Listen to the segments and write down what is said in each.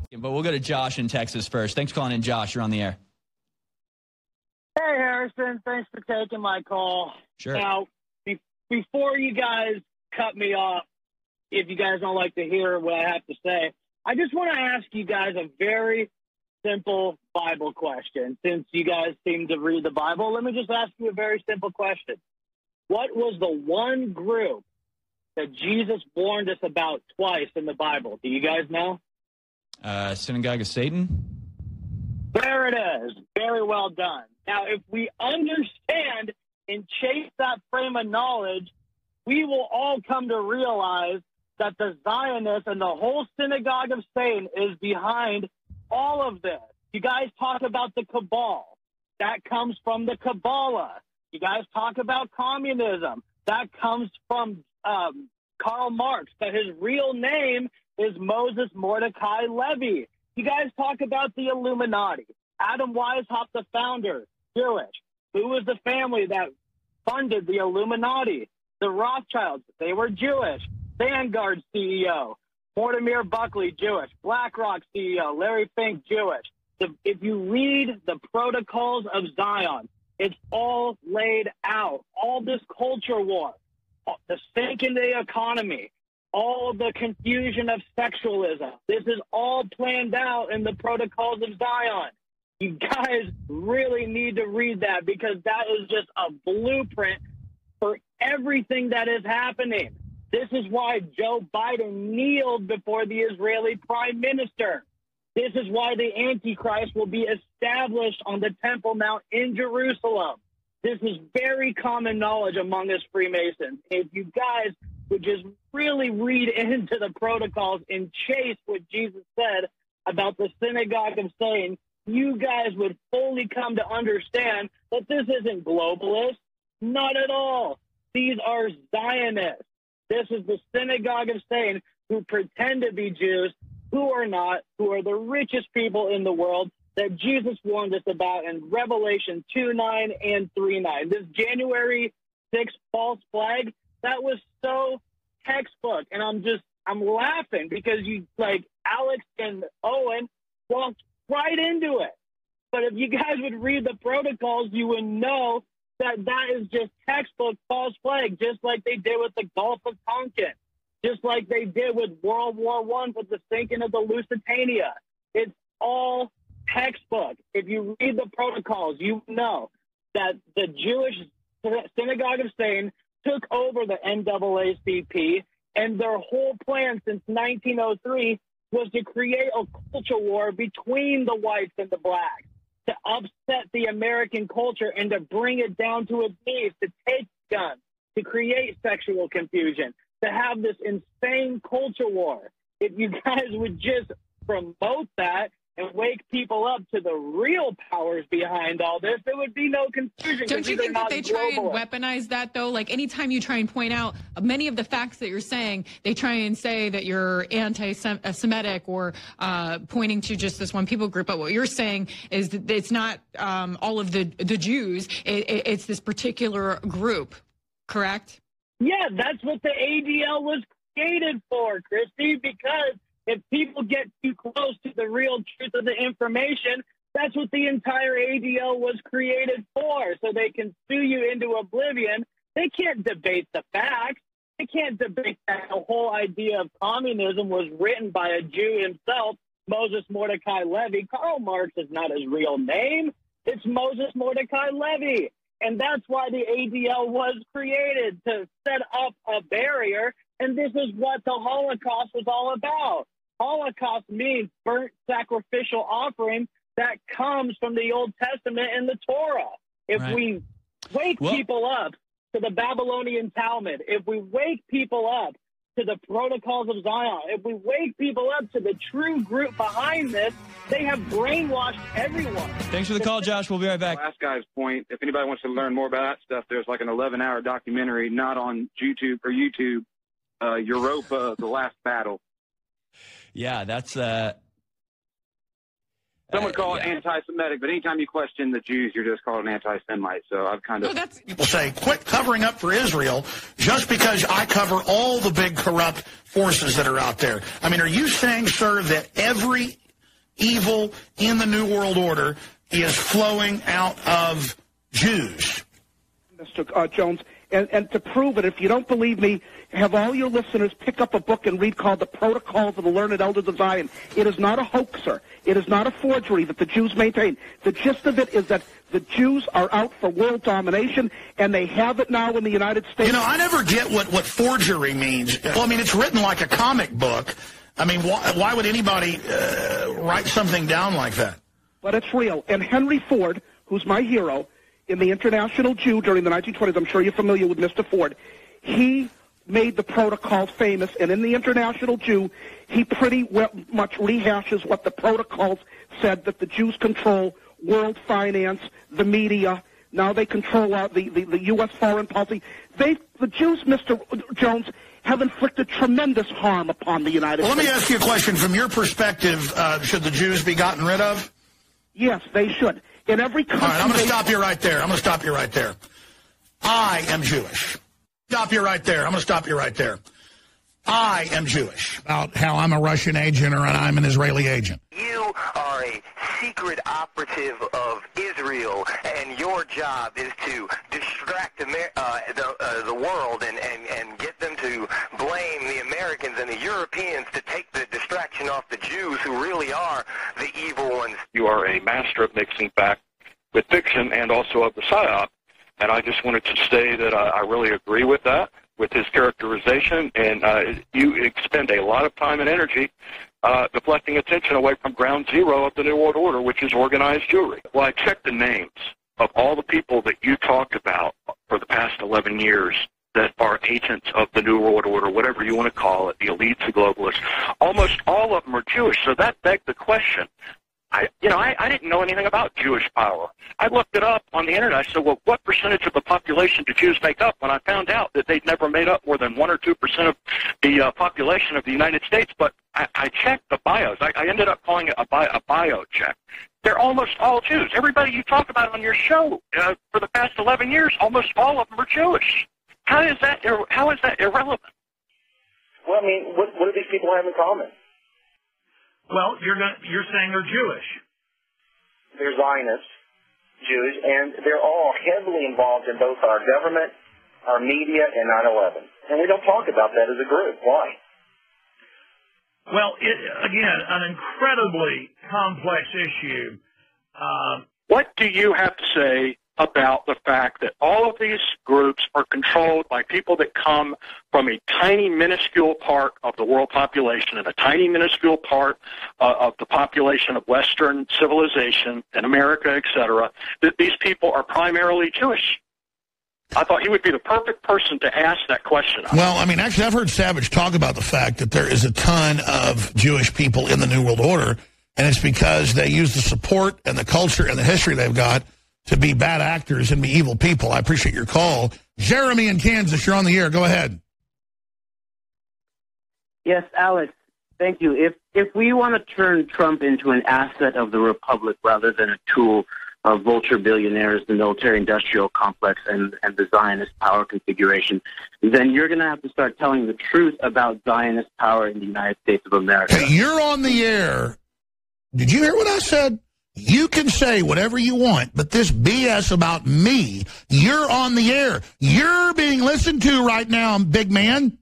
But we'll go to Josh in Texas first. Thanks for calling in, Josh. You're on the air. Hey, Harrison. Thanks for taking my call. Sure. Now, before you guys cut me off, if you guys don't like to hear what I have to say, I just want to ask you guys a very simple Bible question. Since you guys seem to read the Bible, let me just ask you a very simple question. What was the one group that Jesus warned us about twice in the Bible? Do you guys know? Synagogue of Satan? There it is. Very well done. Now, if we understand and chase that frame of knowledge, we will all come to realize that the Zionists and the whole synagogue of Satan is behind all of this. You guys talk about the cabal. That comes from the Kabbalah. You guys talk about communism. That comes from Karl Marx, but his real name is Moses Mordecai Levy. You guys talk about the Illuminati. Adam Weishaupt, the founder, Jewish. Who was the family that funded the Illuminati? The Rothschilds, they were Jewish. Vanguard CEO, Mortimer Buckley, Jewish. BlackRock CEO, Larry Fink, Jewish. If you read the Protocols of Zion, it's all laid out. All this culture war, the sink in the economy, all the confusion of sexualism. This is all planned out in the Protocols of Zion. You guys really need to read that because that is just a blueprint for everything that is happening. This is why Joe Biden kneeled before the Israeli prime minister. This is why the Antichrist will be established on the Temple Mount in Jerusalem. This is very common knowledge among us Freemasons. If you guys would just really read into the protocols and chase what Jesus said about the synagogue of Satan, you guys would fully come to understand that this isn't globalist. Not at all. These are Zionists. This is the synagogue of Satan who pretend to be Jews, who are not, who are the richest people in the world that Jesus warned us about in Revelation 2:9 and 3:9. This January 6th false flag, that was so textbook. And I'm laughing because you, like Alex and Owen, walked right into it. But if you guys would read the protocols, you would know that that is just textbook false flag, just like they did with the Gulf of Tonkin, just like they did with World War I with the sinking of the Lusitania. It's all textbook. If you read the protocols, you know that the Jewish synagogue of Satan took over the NAACP, and their whole plan since 1903 was to create a culture war between the whites and the blacks, to upset the American culture and to bring it down to its knees, to take guns, to create sexual confusion, to have this insane culture war. If you guys would just promote that and wake people up to the real powers behind all this, there would be no confusion. Don't you think that they try and weaponize that, though? Like, anytime you try and point out many of the facts that you're saying, they try and say that you're anti-Semitic or pointing to just this one people group. But what you're saying is that it's not all of the Jews. It's this particular group, correct? Yeah, that's what the ADL was created for, Christy, because if people get too close to the real truth of the information, that's what the entire ADL was created for, so they can sue you into oblivion. They can't debate the facts. They can't debate that the whole idea of communism was written by a Jew himself, Moses Mordecai Levy. Karl Marx is not his real name. It's Moses Mordecai Levy. And that's why the ADL was created, to set up a barrier. And this is what the Holocaust was all about. Holocaust means burnt sacrificial offering that comes from the Old Testament and the Torah. If we wake people up to the Babylonian Talmud, if we wake people up to the Protocols of Zion, if we wake people up to the true group behind this, they have brainwashed everyone. Thanks for the call, Josh. We'll be right back. Last guy's point, if anybody wants to learn more about that stuff, there's like an 11-hour documentary, not on YouTube, Europa, The Last Battle. Yeah, that's... Someone call it anti-Semitic, but anytime you question the Jews, you're just called an anti-Semite. So I've kind of... People say, quit covering up for Israel just because I cover all the big corrupt forces that are out there. I mean, are you saying, sir, that every evil in the New World Order is flowing out of Jews. Mr. Jones, and to prove it, if you don't believe me, have all your listeners pick up a book and read called The Protocols of the Learned Elders of Zion. It is not a hoaxer. It is not a forgery that the Jews maintain. The gist of it is that the Jews are out for world domination, and they have it now in the United States. You know, I never get what forgery means. Well, I mean, it's written like a comic book. I mean, why would anybody write something down like that? But it's real. And Henry Ford, who's my hero, in the International Jew during the 1920s, I'm sure you're familiar with Mr. Ford, he made the protocols famous, and in the International Jew, he pretty much rehashes what the protocols said, that the Jews control world finance, the media. Now they control the U.S. foreign policy. The Jews, Mr. Jones, have inflicted tremendous harm upon the United States. Let me ask you a question. From your perspective, should the Jews be gotten rid of? Yes, they should. In every country... All right, I'm going to stop you right there. I'm going to stop you right there. I am Jewish. Stop you right there. I'm going to stop you right there. I am Jewish. About how I'm a Russian agent or I'm an Israeli agent. You are a secret operative of Israel, and your job is to distract the world and get them to blame the Americans and the Europeans to take the distraction off the Jews, who really are the evil ones. You are a master of mixing fact with fiction and also of the psyop, and I just wanted to say that I really agree with that, with his characterization, and you expend a lot of time and energy deflecting attention away from ground zero of the New World Order, which is organized Jewry. Well, I checked the names of all the people that you talked about for the past 11 years that are agents of the New World Order, whatever you want to call it, the elites, the globalists. Almost all of them are Jewish, so that begs the question. I didn't know anything about Jewish power. I looked it up on the internet. I said, well, what percentage of the population do Jews make up? When I found out that they'd never made up more than 1 or 2% of the population of the United States. But I checked the bios. I ended up calling it a bio check. They're almost all Jews. Everybody you talk about on your show for the past 11 years, almost all of them are Jewish. How is that irrelevant? Well, I mean, what do these people have in common? Well, you're saying they're Jewish. They're Zionists, Jews, and they're all heavily involved in both our government, our media, and 9/11. And we don't talk about that as a group. Why? Well, again, an incredibly complex issue. What do you have to say about the fact that all of these groups are controlled by people that come from a tiny, minuscule part of the world population and a tiny, minuscule part of the population of Western civilization in America, etc., that these people are primarily Jewish? I thought he would be the perfect person to ask that question. Well, I mean, actually, I've heard Savage talk about the fact that there is a ton of Jewish people in the New World Order, and it's because they use the support and the culture and the history they've got to be bad actors and be evil people. I appreciate your call. Jeremy in Kansas, you're on the air. Go ahead. Yes, Alex, thank you. If we want to turn Trump into an asset of the Republic rather than a tool of vulture billionaires, the military-industrial complex, and the Zionist power configuration, then you're going to have to start telling the truth about Zionist power in the United States of America. Hey, you're on the air. Did you hear what I said? You can say whatever you want, but this BS about me, you're on the air. You're being listened to right now, big man.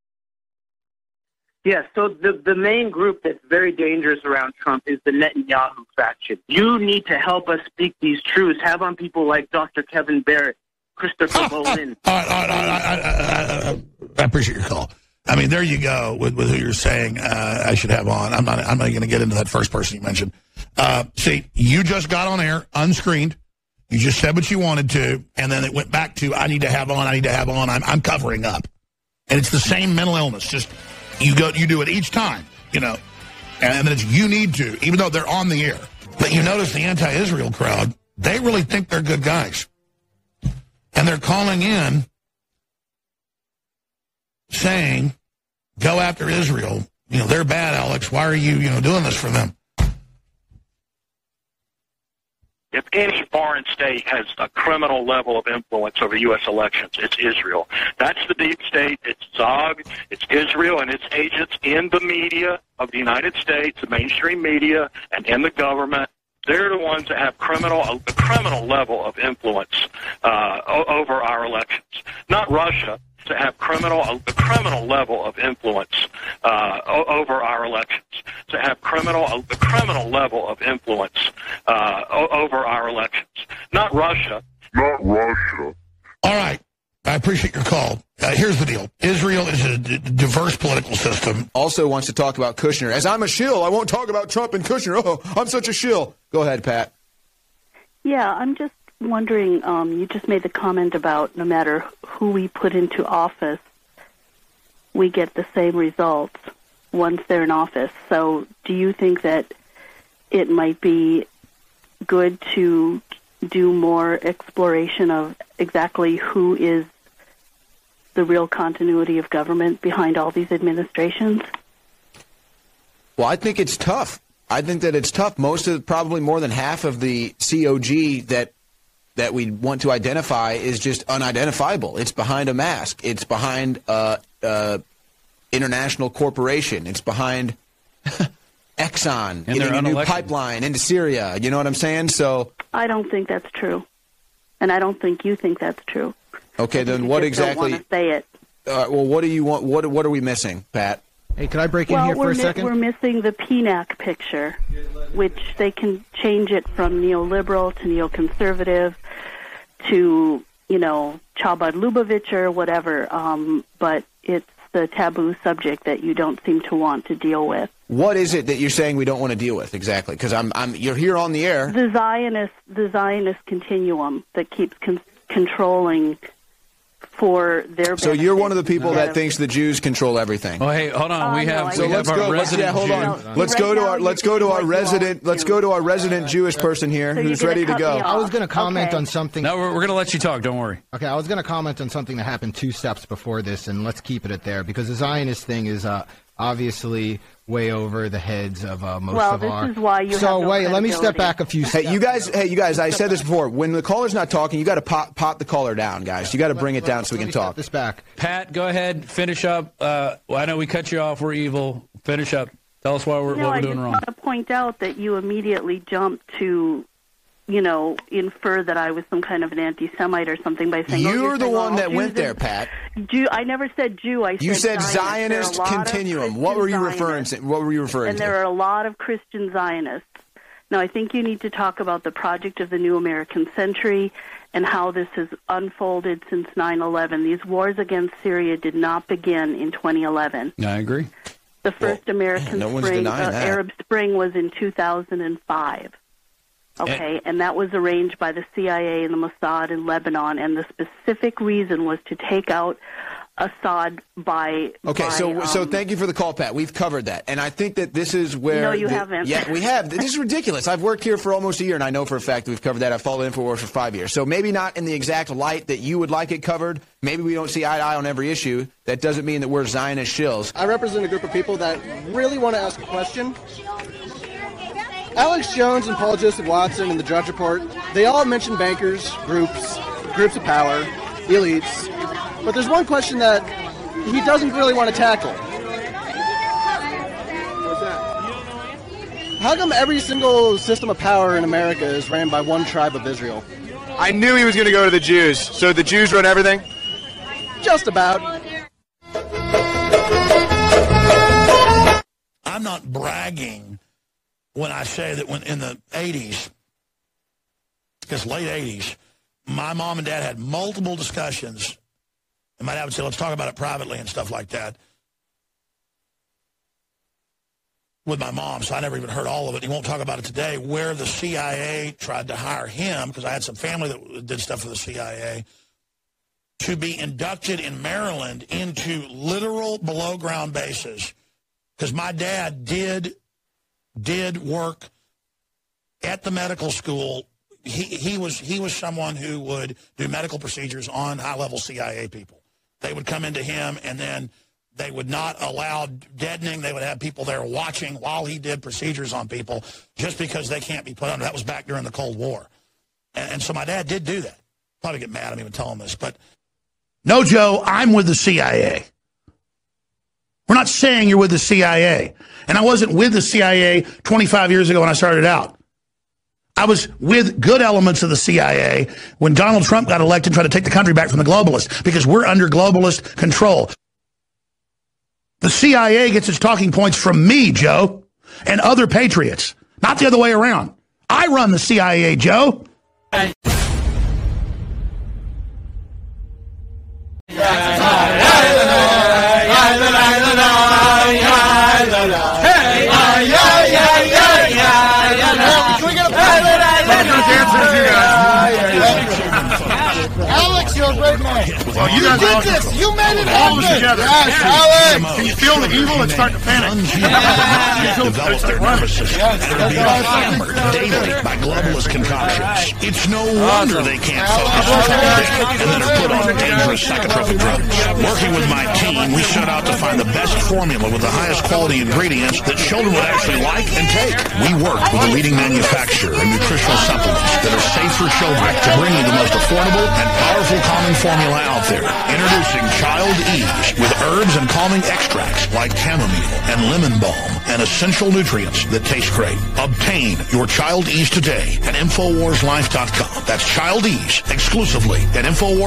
Yes, so the main group that's very dangerous around Trump is the Netanyahu faction. You need to help us speak these truths. Have on people like Dr. Kevin Barrett, Christopher Bolin. I appreciate your call. I mean, there you go with who you're saying I should have on. I'm not going to get into that first person you mentioned. See, you just got on air, unscreened. You just said what you wanted to, and then it went back to, I need to have on. I'm covering up. And it's the same mental illness. Just you do it each time, and then it's you need to, even though they're on the air. But you notice the anti-Israel crowd, they really think they're good guys. And they're calling in saying, go after Israel. They're bad, Alex. Why are you, doing this for them? If any foreign state has a criminal level of influence over U.S. elections, it's Israel. That's the deep state. It's Zog, it's Israel and its agents in the media of the United States, the mainstream media, and in the government. They're the ones that have the criminal level of influence over our elections, not Russia. To have the criminal level of influence over our elections, to have the criminal level of influence over our elections, not Russia. Not Russia. All right. I appreciate your call. Here's the deal. Israel is a diverse political system. Also wants to talk about Kushner. As I'm a shill, I won't talk about Trump and Kushner. Oh, I'm such a shill. Go ahead, Pat. Yeah, I'm just wondering, you just made the comment about no matter who we put into office, we get the same results once they're in office. So do you think that it might be good to do more exploration of exactly who is the real continuity of government behind all these administrations? Well, I think it's tough. I think that it's tough. Probably more than half of the COG that we want to identify is just unidentifiable. It's behind a mask. It's behind international corporation. It's behind Exxon getting a new pipeline into Syria. You know what I'm saying? So I don't think that's true, and I don't think you think that's true. Okay, then what exactly? Don't want to say it. Well, what do you want? What are we missing, Pat? Hey, can I break in here for a second? We're missing the PNAC picture, which they can change it from neoliberal to neoconservative to, Chabad Lubavitch or whatever, but it's the taboo subject that you don't seem to want to deal with. What is it that you're saying we don't want to deal with exactly? Because you're here on the air. The Zionist continuum that keeps controlling for their benefit. So you're one of the people that thinks the Jews control everything. Oh, hey, hold on. We have our resident Jew. Hold on. Let's go to our resident Jewish person here who's ready to go. I was going to comment on something. No, we're going to let you talk. Don't worry. Okay, I was going to comment on something that happened 2 steps before this, and let's keep it at there, because the Zionist thing is obviously way over the heads of most of our... Well, this is why you So, wait, let me step back a few steps. Hey, you guys, I said this before. When the caller's not talking, you got to pot the caller down, guys. You got to bring it down so we can talk. This back. Pat, go ahead. Finish up. I know we cut you off. We're evil. Finish up. Tell us what we're doing wrong. I just want to point out that you immediately jumped to, infer that I was some kind of an anti-Semite or something by saying... You're the one that went there, Pat. Jew. I never said Jew. You said Zionist continuum. What were you referring to? And there are a lot of Christian Zionists. Now, I think you need to talk about the project of the New American Century and how this has unfolded since 9/11. These wars against Syria did not begin in 2011. I agree. The first American Arab Spring was in 2005. Okay, and that was arranged by the CIA and the Mossad in Lebanon, and the specific reason was to take out Assad by... Okay, so thank you for the call, Pat. We've covered that, and I think that this is where... No, you haven't. Yeah, we have. This is ridiculous. I've worked here for almost a year, and I know for a fact that we've covered that. I've followed InfoWars for 5 years. So maybe not in the exact light that you would like it covered. Maybe we don't see eye to eye on every issue. That doesn't mean that we're Zionist shills. I represent a group of people that really want to ask a question. Alex Jones and Paul Joseph Watson in the Drudge Report, they all mention bankers, groups of power, elites. But there's one question that he doesn't really want to tackle. What's that? How come every single system of power in America is ran by one tribe of Israel? I knew he was going to go to the Jews. So the Jews run everything? Just about. I'm not bragging when I say that when in the 80s, because late 80s, my mom and dad had multiple discussions, and my dad would say, let's talk about it privately and stuff like that, with my mom, so I never even heard all of it. He won't talk about it today, where the CIA tried to hire him, because I had some family that did stuff for the CIA, to be inducted in Maryland into literal below-ground bases, because my dad did work at the medical school. He was someone who would do medical procedures on high-level CIA people. They would come into him, and then they would not allow deadening. They would have people there watching while he did procedures on people just because they can't be put under. That was back during the Cold War. And so my dad did do that. Probably get mad at me when telling this, but no, Joe, I'm with the CIA. We're not saying you're with the CIA. And I wasn't with the CIA 25 years ago when I started out. I was with good elements of the CIA when Donald Trump got elected and tried to take the country back from the globalists, because we're under globalist control. The CIA gets its talking points from me, Joe, and other patriots, not the other way around. I run the CIA, Joe. Alex, you're a great man. Well, you did this. You made it happen. Yes, Alex. Can you feel the evil and start to panic? Develop their nervous system and be hammered daily by globalist concoctions. It's no wonder they can't focus and then are put on dangerous psychotropic drugs. Working with my team, we set out to find the best formula with the highest quality ingredients that children would actually like and take. We work with the leading manufacturer in nutritional supplements that are safe for children to bring you the most affordable and powerful calming formula out there. Introducing Child Ease with herbs and calming extracts like chamomile and lemon balm and essential nutrients that taste great. Obtain your Child Ease today at InfoWarsLife.com. That's Child Ease exclusively at InfoWars.